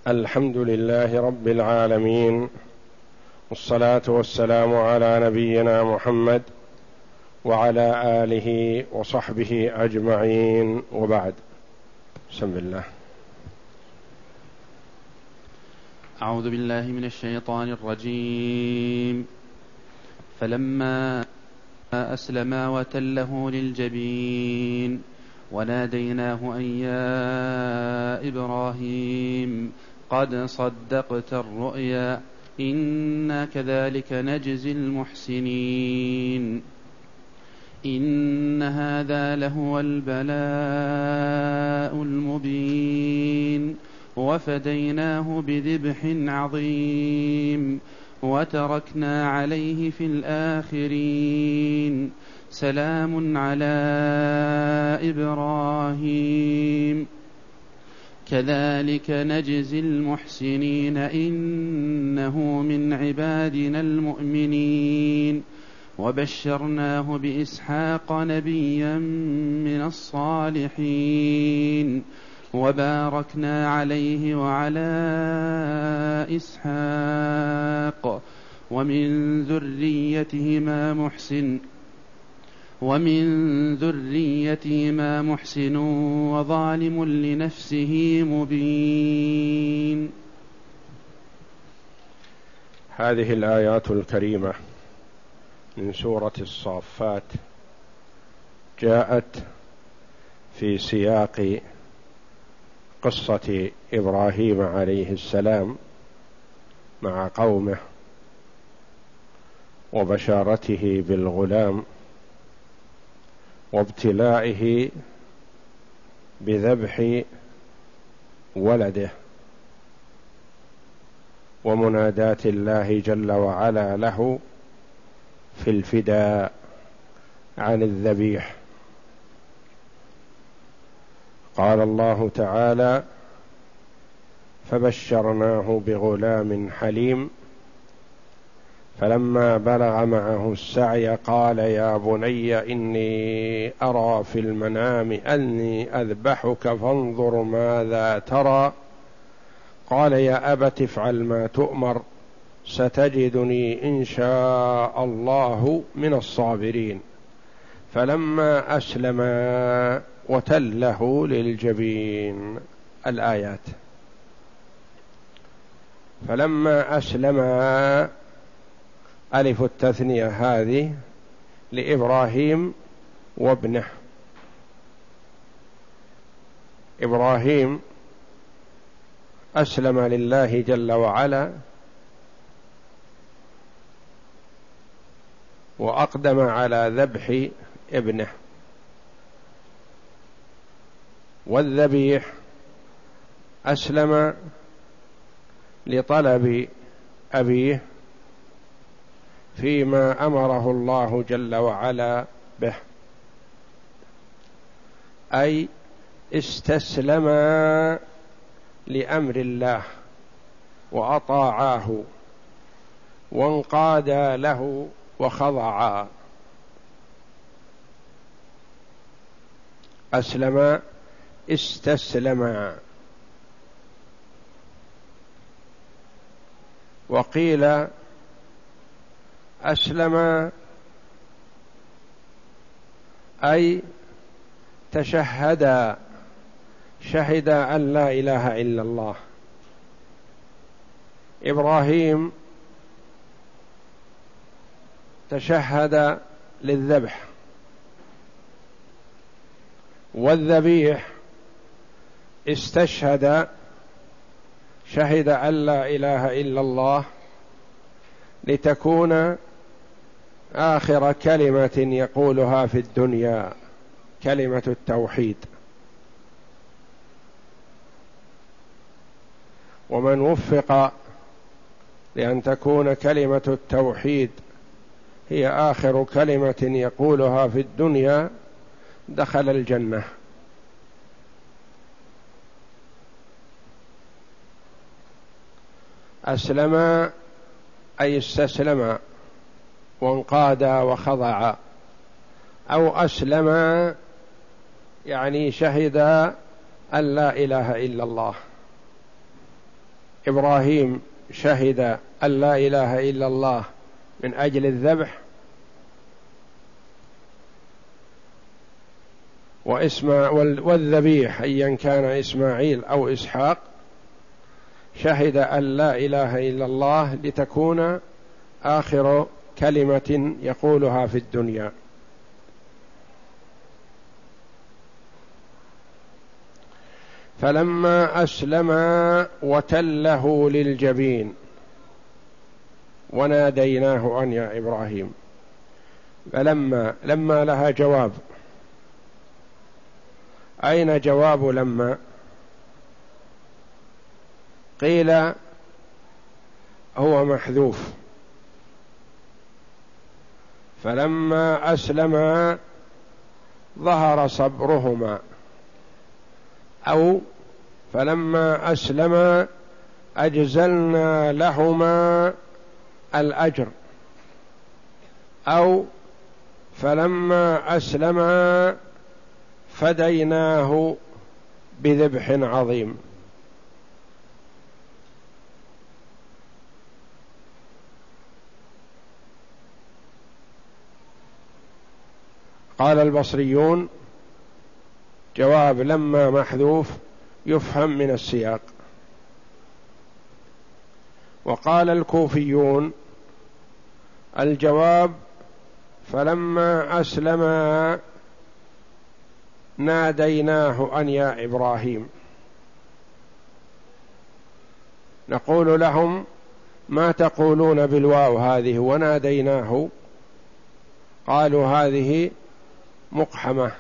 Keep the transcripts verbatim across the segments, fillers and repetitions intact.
الحمد لله رب العالمين، والصلاة والسلام على نبينا محمد وعلى آله وصحبه أجمعين، وبعد. بسم الله. أعوذ بالله من الشيطان الرجيم. فلما أسلما وتله للجبين وناديناه أن يا إبراهيم قد صدقت الرؤيا إنا كذلك نجزي المحسنين إن هذا لهو البلاء المبين وفديناه بذبح عظيم وتركنا عليه في الآخرين سلام على إبراهيم كذلك نجزي المحسنين إنه من عبادنا المؤمنين وبشرناه بإسحاق نبيا من الصالحين وباركنا عليه وعلى إسحاق ومن ذريتهما محسن ومن ذريتهما محسن وظالم لنفسه مبين. هذه الآيات الكريمة من سورة الصافات جاءت في سياق قصة إبراهيم عليه السلام مع قومه وبشارته بالغلام وابتلائه بذبح ولده ومناداة الله جل وعلا له في الفداء عن الذبيح. قال الله تعالى: فبشرناه بغلام حليم فلما بلغ معه السعي قال يا بني إني أرى في المنام أني أذبحك فانظر ماذا ترى قال يا أبت افعل ما تؤمر ستجدني إن شاء الله من الصابرين فلما أسلما وتله للجبين. الآيات. فلما أسلما ألف التثنية هذه لإبراهيم وابنه. إبراهيم أسلم لله جل وعلا وأقدم على ذبح ابنه، والذبيح أسلم لطلب أبيه فيما أمره الله جل وعلا به، أي استسلما لأمر الله وأطاعاه وانقادا له وخضعا. أسلم استسلما. وقيل أسلم أي تشهد، شهد أن لا إله إلا الله. إبراهيم تشهد للذبح، والذبيح استشهد، شهد أن لا إله إلا الله لتكون آخر كلمة يقولها في الدنيا، كلمة التوحيد. ومن وفق لأن تكون كلمة التوحيد هي آخر كلمة يقولها في الدنيا دخل الجنة. أسلم أي استسلم وانقاد وخضع، أو أسلم يعني شهد أن لا إله إلا الله. إبراهيم شهد أن لا إله إلا الله من أجل الذبح، وإسماع والذبيح أيا كان إسماعيل أو إسحاق شهد أن لا إله إلا الله لتكون آخر كلمة يقولها في الدنيا. فلما أسلما وتله للجبين وناديناه أن يا إبراهيم. فلما لما لها جواب، أين جواب لما؟ قيل هو محذوف، فلما أسلما ظهر صبرهما، أو فلما أسلما أجزلنا لهما الأجر، أو فلما أسلما فديناه بذبح عظيم. قال البصريون جواب لما محذوف يفهم من السياق. وقال الكوفيون الجواب فلما أسلما ناديناه أن يا إبراهيم. نقول لهم ما تقولون بالواو هذه وناديناه؟ قالوا هذه مقحمة،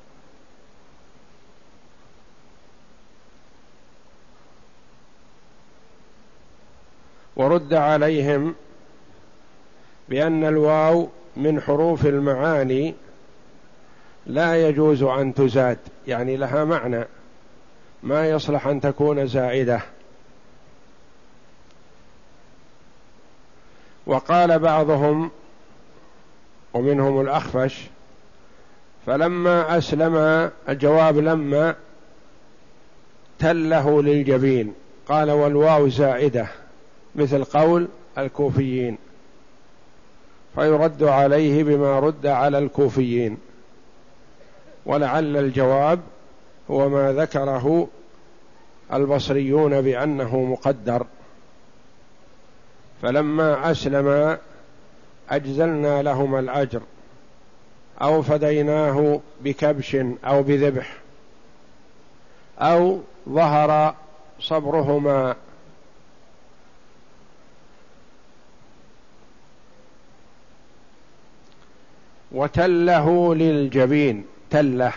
ورد عليهم بأن الواو من حروف المعاني لا يجوز أن تزاد، يعني لها معنى ما يصلح أن تكون زائدة. وقال بعضهم ومنهم الأخفش فلما أسلم الجواب لما تله للجبين، قال والواو زائدة مثل قول الكوفيين، فيرد عليه بما رد على الكوفيين، ولعل الجواب هو ما ذكره البصريون بأنه مقدر. فلما أسلم أجزلنا لهما الأجر، أو فديناه بكبش أو بذبح، أو ظهر صبرهما. وتله للجبين، تله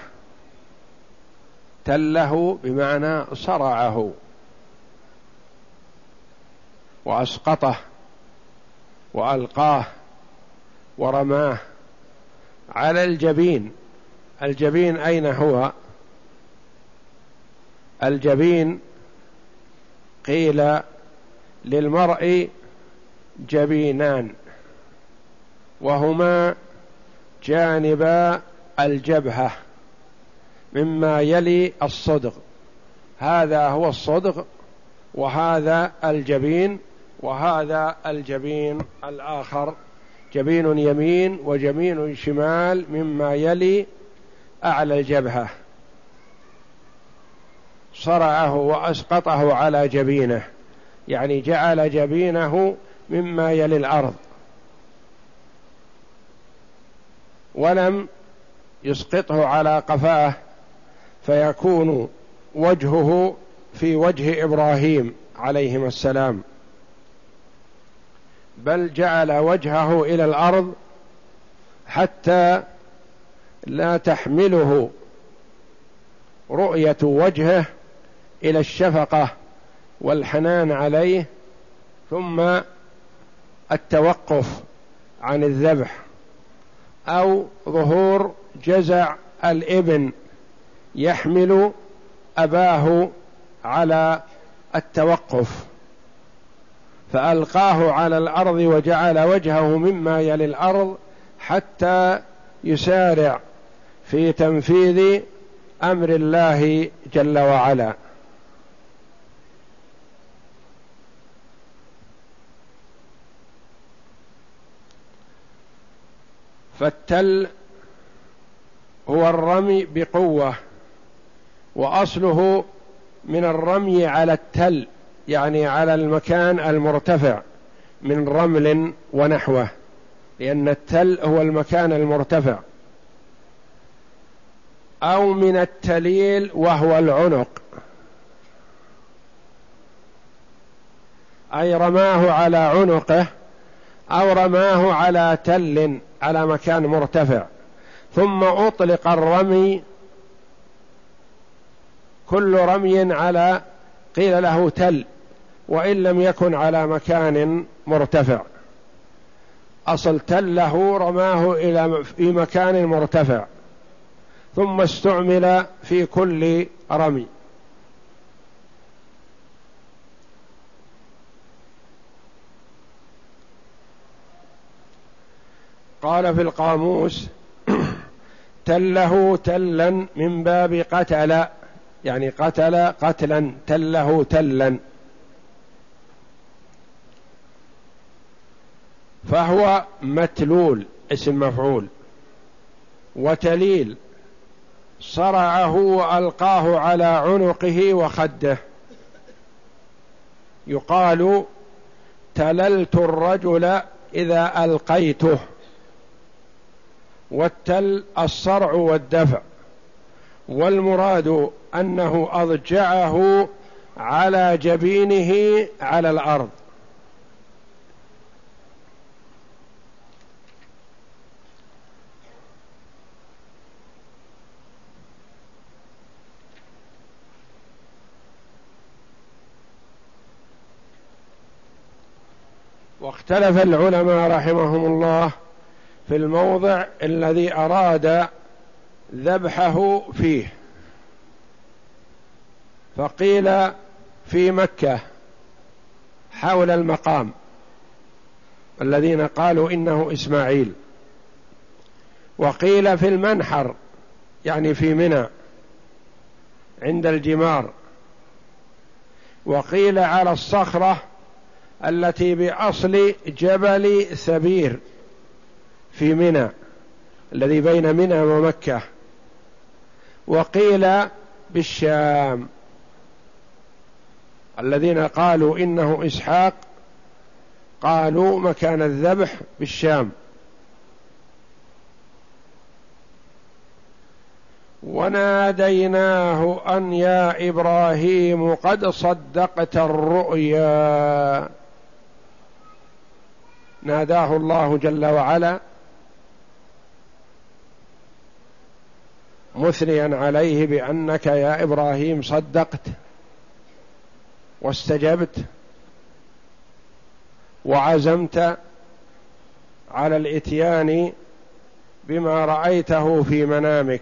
تله بمعنى صرعه وأسقطه وألقاه ورماه على الجبين. الجبين أين هو؟ الجبين قيل للمرء جبينان، وهما جانبا الجبهة مما يلي الصدغ، هذا هو الصدغ وهذا الجبين، وهذا الجبين الآخر جبين يمين وجبين شمال مما يلي أعلى الجبهة. صرعه وأسقطه على جبينه، يعني جعل جبينه مما يلي الأرض، ولم يسقطه على قفاه فيكون وجهه في وجه إبراهيم عليهما السلام، بل جعل وجهه إلى الأرض حتى لا تحمله رؤية وجهه إلى الشفقة والحنان عليه، ثم التوقف عن الذبح، أو ظهور جزع الابن يحمل أباه على التوقف، فألقاه على الأرض وجعل وجهه مما يلي الأرض حتى يسارع في تنفيذ أمر الله جل وعلا. فالتل هو الرمي بقوة، وأصله من الرمي على التل، يعني على المكان المرتفع من رمل ونحوه، لأن التل هو المكان المرتفع، أو من التليل وهو العنق، أي رماه على عنقه أو رماه على تل على مكان مرتفع، ثم أطلق الرمي كل رمي على قيل له تل وإن لم يكن على مكان مرتفع، أصل تله رماه إلى في مكان مرتفع ثم استعمل في كل رمي. قال في القاموس: تله تلا من باب قتل، يعني قتل قتلا، تله تلا، فهو متلول اسم مفعول، وتليل صرعه وألقاه على عنقه وخده، يقال تللت الرجل إذا ألقيته. والتل الصرع والدفع، والمراد أنه أضجعه على جبينه على الأرض. واختلف العلماء رحمهم الله في الموضع الذي أراد ذبحه فيه، فقيل في مكة حول المقام الذين قالوا إنه إسماعيل، وقيل في المنحر يعني في منى عند الجمار، وقيل على الصخرة التي بأصل جبل ثبير في منى الذي بين منى ومكة، وقيل بالشام. الذين قالوا إنه إسحاق قالوا مكان الذبح بالشام. وناديناه أن يا إبراهيم قد صدقت الرؤيا، ناداه الله جل وعلا مثنيا عليه بأنك يا إبراهيم صدقت واستجبت وعزمت على الإتيان بما رأيته في منامك.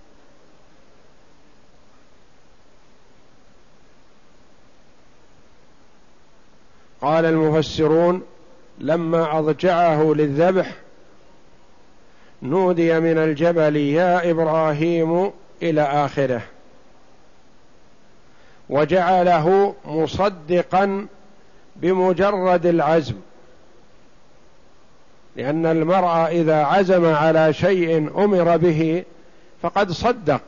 قال المفسرون: لما أضجعه للذبح نودي من الجبل يا إبراهيم إلى آخره، وجعله مصدقا بمجرد العزم، لأن المرء إذا عزم على شيء أمر به فقد صدق،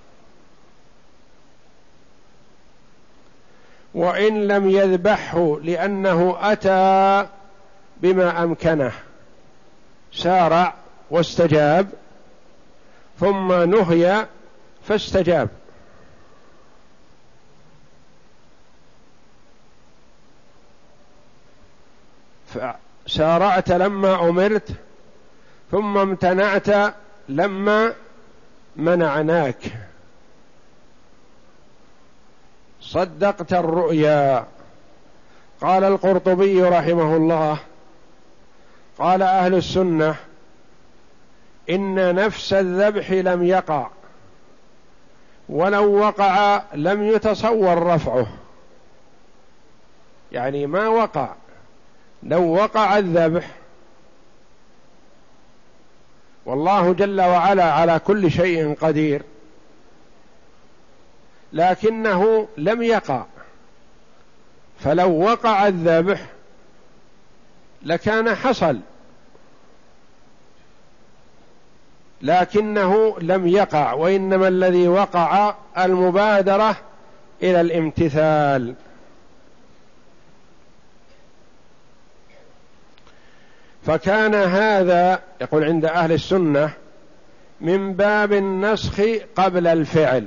وإن لم يذبحه لأنه أتى بما أمكنه سارع واستجاب، ثم نهي فاستجاب. فسارعت لما أمرت، ثم امتنعت لما منعناك، صدقت الرؤيا. قال القرطبي رحمه الله: قال أهل السنة إن نفس الذبح لم يقع، ولو وقع لم يتصور رفعه، يعني ما وقع. لو وقع الذبح، والله جل وعلا على كل شيء قدير، لكنه لم يقع، فلو وقع الذبح لكان حصل، لكنه لم يقع، وإنما الذي وقع المبادرة إلى الامتثال. فكان هذا يقول عند أهل السنة من باب النسخ قبل الفعل،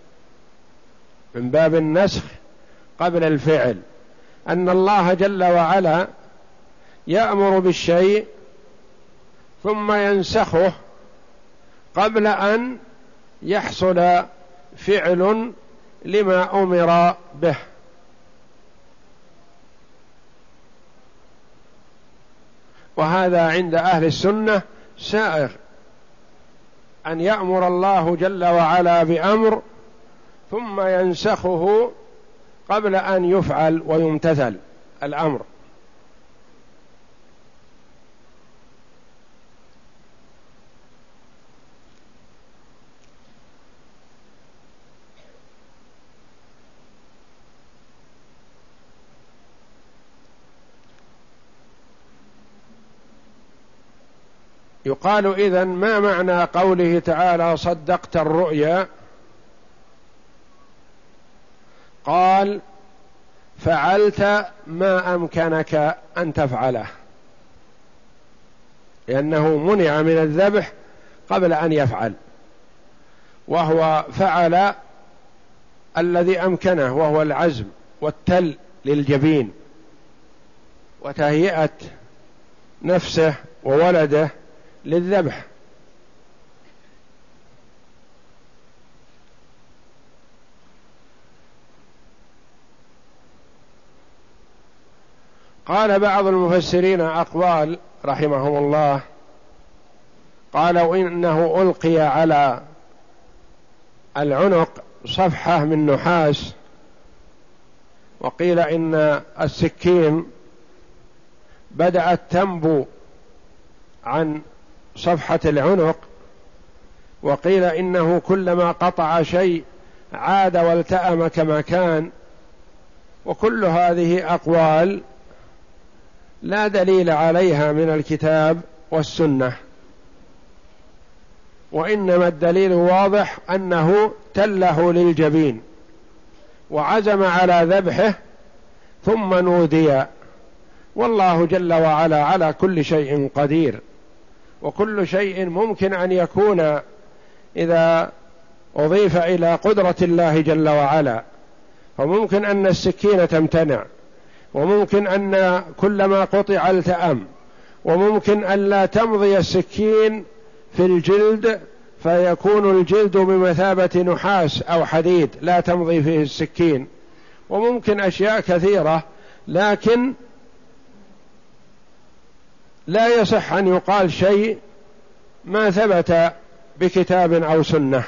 من باب النسخ قبل الفعل، أن الله جل وعلا يأمر بالشيء ثم ينسخه قبل أن يحصل فعل لما أمر به. وهذا عند أهل السنة سائغ، أن يأمر الله جل وعلا بأمر ثم ينسخه قبل أن يفعل ويمتثل الأمر. يقال إذن ما معنى قوله تعالى صدقت الرؤيا؟ قال فعلت ما أمكنك أن تفعله، لأنه منع من الذبح قبل أن يفعل، وهو فعل الذي أمكنه وهو العزم والتل للجبين وتهيئة نفسه وولده للذبح. قال بعض المفسرين أقوال رحمهم الله، قالوا إنه ألقي على العنق صفحة من نحاس، وقيل إن السكين بدأت تنبو عن صفحة العنق، وقيل إنه كلما قطع شيء عاد والتأم كما كان. وكل هذه أقوال لا دليل عليها من الكتاب والسنة، وإنما الدليل واضح أنه تله للجبين وعزم على ذبحه ثم نودي، والله جل وعلا على كل شيء قدير، وكل شيء ممكن أن يكون إذا أضيف إلى قدرة الله جل وعلا، فممكن أن السكين تمتنع، وممكن أن كلما قطع التأم، وممكن أن لا تمضي السكين في الجلد فيكون الجلد بمثابة نحاس أو حديد لا تمضي فيه السكين، وممكن أشياء كثيرة، لكن لا يصح أن يقال شيء ما ثبت بكتاب أو سنة.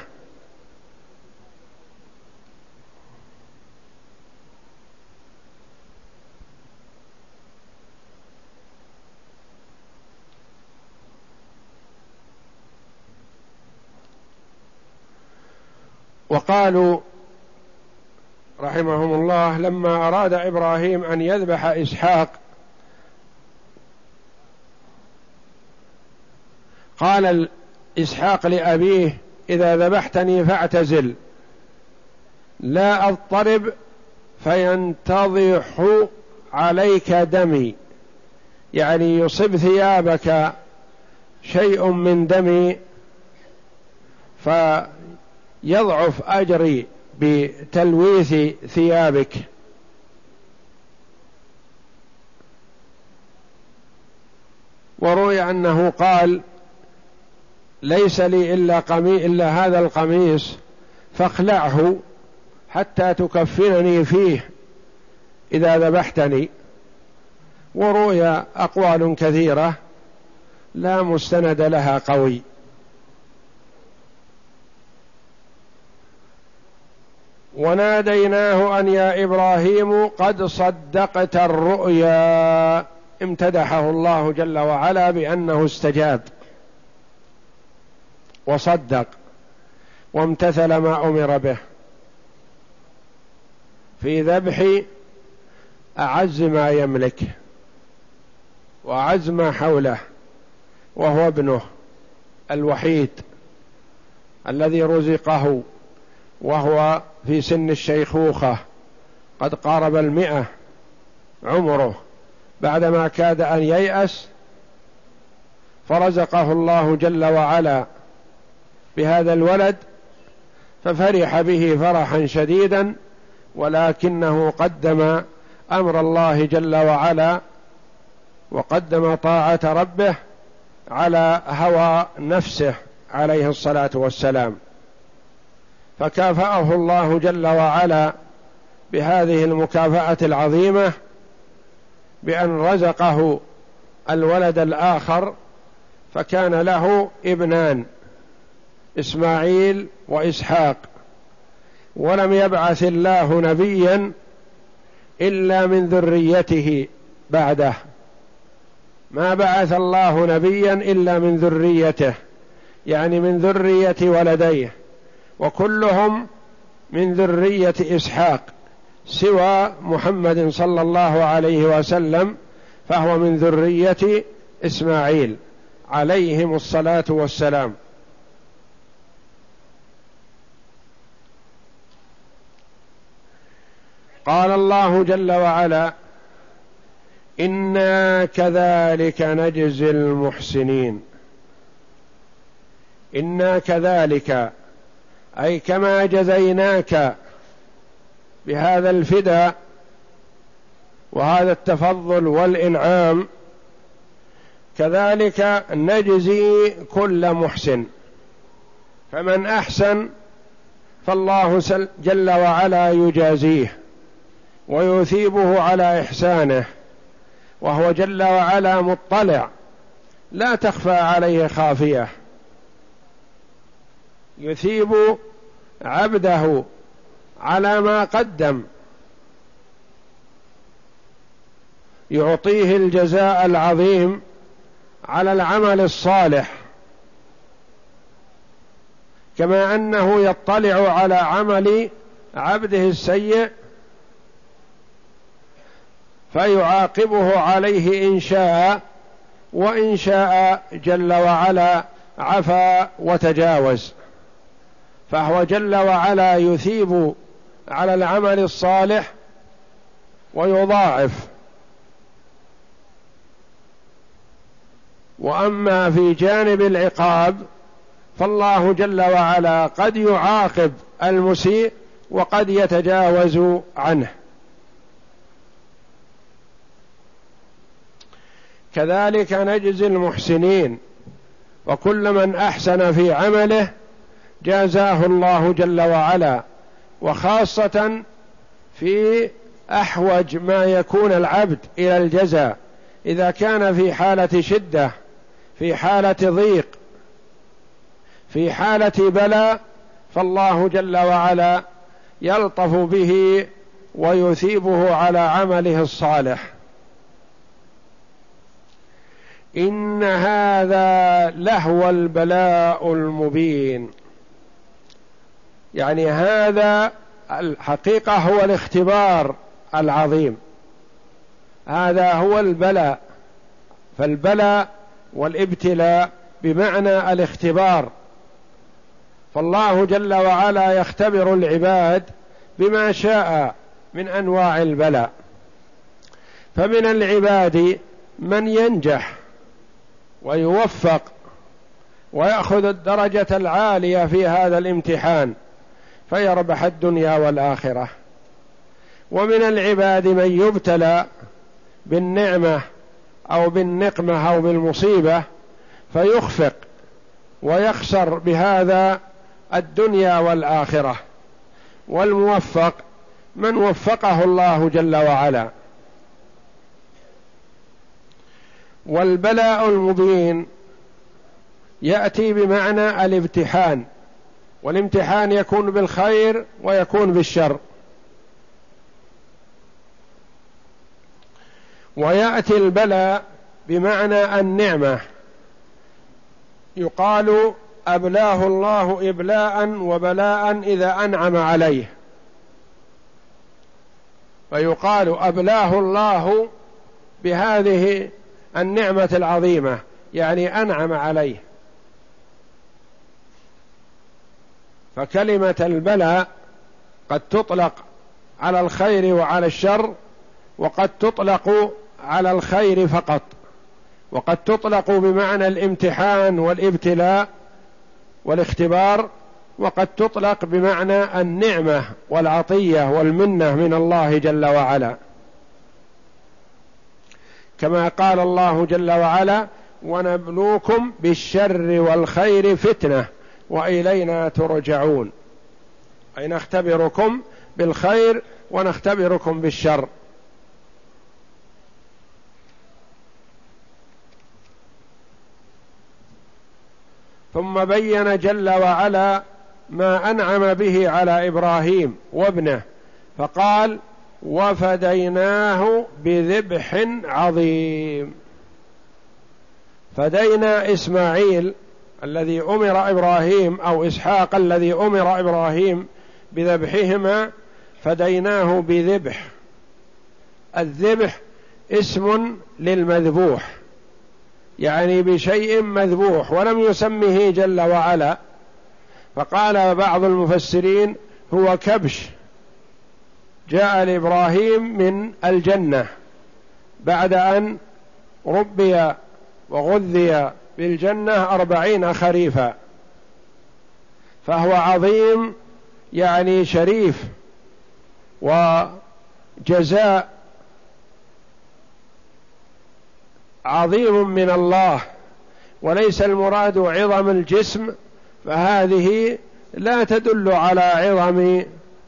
وقالوا رحمهم الله لما أراد إبراهيم أن يذبح إسحاق قال إسحاق لأبيه إذا ذبحتني فاعتزل لا أضطرب فينتضح عليك دمي، يعني يصب ثيابك شيء من دمي فيضعف أجري بتلويث ثيابك. وروي أنه قال ليس لي إلا, قمي إلا هذا القميص فاخلعه حتى تكفنني فيه إذا ذبحتني. وروي أقوال كثيرة لا مستند لها قوي. وناديناه أن يا إبراهيم قد صدقت الرؤيا، امتدحه الله جل وعلا بأنه استجاب وصدق وامتثل ما أمر به في ذبح أعز ما يملك وأعز ما حوله وهو ابنه الوحيد الذي رزقه وهو في سن الشيخوخة قد قارب المئة عمره، بعدما كاد أن ييأس فرزقه الله جل وعلا بهذا الولد، ففرح به فرحا شديدا، ولكنه قدم أمر الله جل وعلا وقدم طاعة ربه على هوى نفسه عليه الصلاة والسلام، فكافأه الله جل وعلا بهذه المكافأة العظيمة بأن رزقه الولد الآخر، فكان له ابنان إسماعيل وإسحاق، ولم يبعث الله نبيا إلا من ذريته بعده، ما بعث الله نبيا إلا من ذريته، يعني من ذرية ولديه، وكلهم من ذرية إسحاق سوى محمد صلى الله عليه وسلم، فهو من ذرية إسماعيل عليهم الصلاة والسلام. قال الله جل وعلا: إنا كذلك نجزي المحسنين. إنا كذلك أي كما جزيناك بهذا الفداء وهذا التفضل والإنعام، كذلك نجزي كل محسن، فمن أحسن فالله جل وعلا يجازيه ويثيبه على إحسانه، وهو جل وعلا مطلع لا تخفى عليه خافية، يثيب عبده على ما قدم، يعطيه الجزاء العظيم على العمل الصالح، كما أنه يطلع على عمل عبده السيء فيعاقبه عليه إن شاء، وإن شاء جل وعلا عفا وتجاوز، فهو جل وعلا يثيب على العمل الصالح ويضاعف. وأما في جانب العقاب فالله جل وعلا قد يعاقب المسيء وقد يتجاوز عنه. كذلك نجزي المحسنين، وكل من أحسن في عمله جازاه الله جل وعلا، وخاصة في أحوج ما يكون العبد إلى الجزاء، إذا كان في حالة شدة، في حالة ضيق، في حالة بلاء، فالله جل وعلا يلطف به ويثيبه على عمله الصالح. إن هذا لهو البلاء المبين، يعني هذا الحقيقة هو الاختبار العظيم، هذا هو البلاء، فالبلاء والابتلاء بمعنى الاختبار، فالله جل وعلا يختبر العباد بما شاء من أنواع البلاء، فمن العباد من ينجح ويوفق ويأخذ الدرجة العالية في هذا الامتحان فيربح الدنيا والآخرة، ومن العباد من يبتلى بالنعمة أو بالنقمة أو بالمصيبة فيخفق ويخسر بهذا الدنيا والآخرة. والموفق من وفقه الله جل وعلا. والبلاء المبين يأتي بمعنى الامتحان، والامتحان يكون بالخير ويكون بالشر. ويأتي البلاء بمعنى النعمة، يقال أبلاه الله إبلاء وبلاء إذا أنعم عليه، فيقال أبلاه الله بهذه النعمة العظيمة، يعني أنعم عليه فكلمة البلاء قد تطلق على الخير وعلى الشر، وقد تطلق على الخير فقط، وقد تطلق بمعنى الامتحان والابتلاء والاختبار، وقد تطلق بمعنى النعمة والعطية والمنة من الله جل وعلا، كما قال الله جل وعلا: ونبلوكم بالشر والخير فتنة وإلينا ترجعون، أي نختبركم بالخير ونختبركم بالشر. ثم بين جل وعلا ما أنعم به على إبراهيم وابنه، فقال: وفديناه بذبح عظيم. فدينا إسماعيل الذي أمر إبراهيم أو إسحاق الذي أمر إبراهيم بذبحهما، فديناه بذبح. الذبح اسم للمذبوح، يعني بشيء مذبوح، ولم يسمه جل وعلا، فقال بعض المفسرين: هو كبش جاء لإبراهيم من الجنة بعد أن ربي وغذي بالجنة أربعين خريفا، فهو عظيم يعني شريف وجزاء عظيم من الله، وليس المراد عظم الجسم، فهذه لا تدل على عظم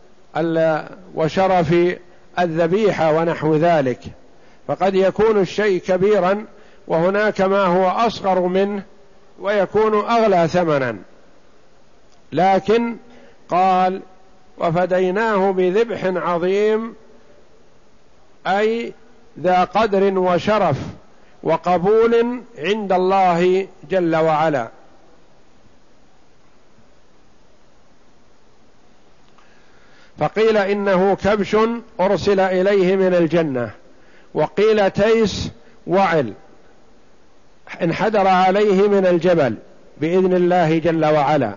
وشرف الذبيحة ونحو ذلك، فقد يكون الشيء كبيرا وهناك ما هو أصغر منه ويكون أغلى ثمنا، لكن قال: وفديناه بذبح عظيم، أي ذا قدر وشرف وقبول عند الله جل وعلا. فقيل إنه كبش أرسل إليه من الجنة، وقيل تيس وعل انحدر عليه من الجبل بإذن الله جل وعلا.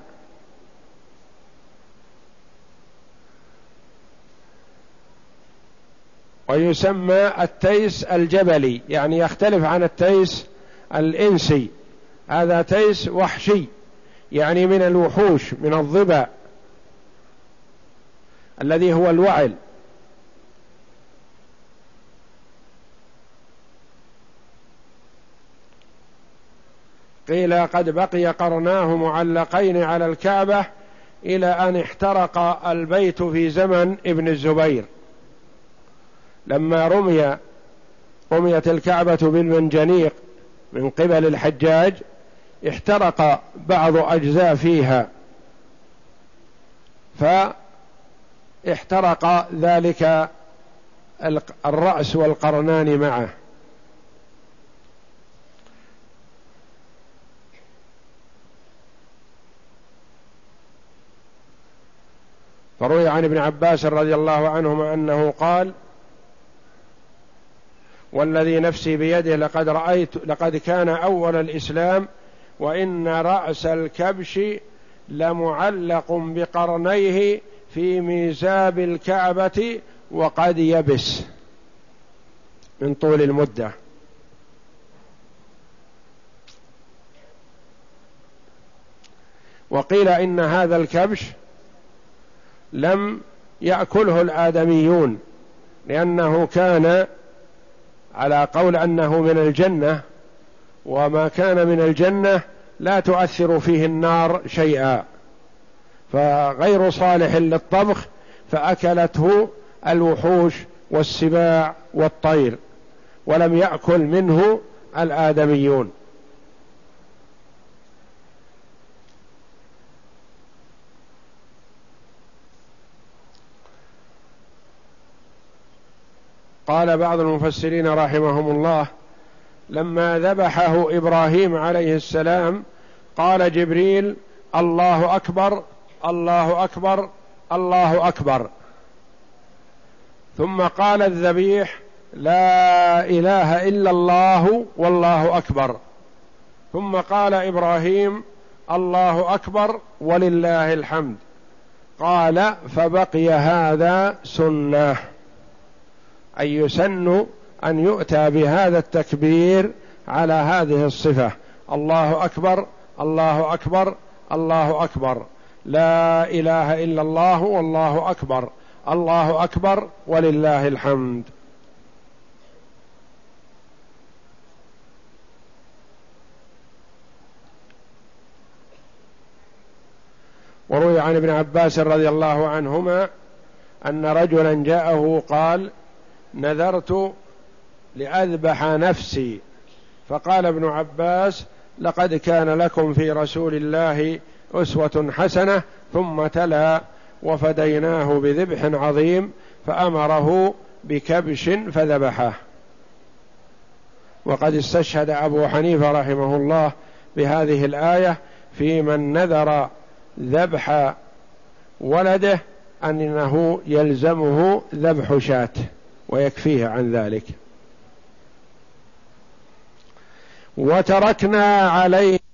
ويسمى التيس الجبلي، يعني يختلف عن التيس الإنسي، هذا تيس وحشي يعني من الوحوش، من الظباء الذي هو الوعل. قيل قد بقي قرناه معلقين على الكعبة إلى أن احترق البيت في زمن ابن الزبير، لما رمي رميت الكعبة بالمنجنيق من قبل الحجاج احترق بعض أجزاء فيها، فاحترق ذلك الرأس والقرنان معه. فروي عن ابن عباس رضي الله عنهما أنه قال: والذي نفسي بيده لقد رأيت لقد كان أول الإسلام وإن رأس الكبش لمعلق بقرنيه في ميزاب الكعبة وقد يبس من طول المدة. وقيل إن هذا الكبش لم يأكله الآدميون، لأنه كان على قول أنه من الجنة، وما كان من الجنة لا تؤثر فيه النار شيئا، فغير صالح للطبخ، فأكلته الوحوش والسباع والطير، ولم يأكل منه الآدميون. قال بعض المفسرين رحمهم الله: لما ذبحه إبراهيم عليه السلام قال جبريل: الله أكبر الله أكبر الله أكبر، ثم قال الذبيح: لا إله إلا الله والله أكبر، ثم قال إبراهيم: الله أكبر ولله الحمد، قال فبقي هذا سنة، أي يسن أن يؤتى بهذا التكبير على هذه الصفة: الله أكبر الله أكبر الله أكبر، لا إله إلا الله والله أكبر، الله أكبر ولله الحمد. وروي عن ابن عباس رضي الله عنهما أن رجلا جاءه قال: نذرت لأذبح نفسي، فقال ابن عباس: لقد كان لكم في رسول الله أسوة حسنة، ثم تلا: وفديناه بذبح عظيم، فأمره بكبش فذبحه. وقد استشهد أبو حنيفة رحمه الله بهذه الآية في من نذر ذبح ولده أنه يلزمه ذبح شاة ويكفيه عن ذلك. وتركنا عليه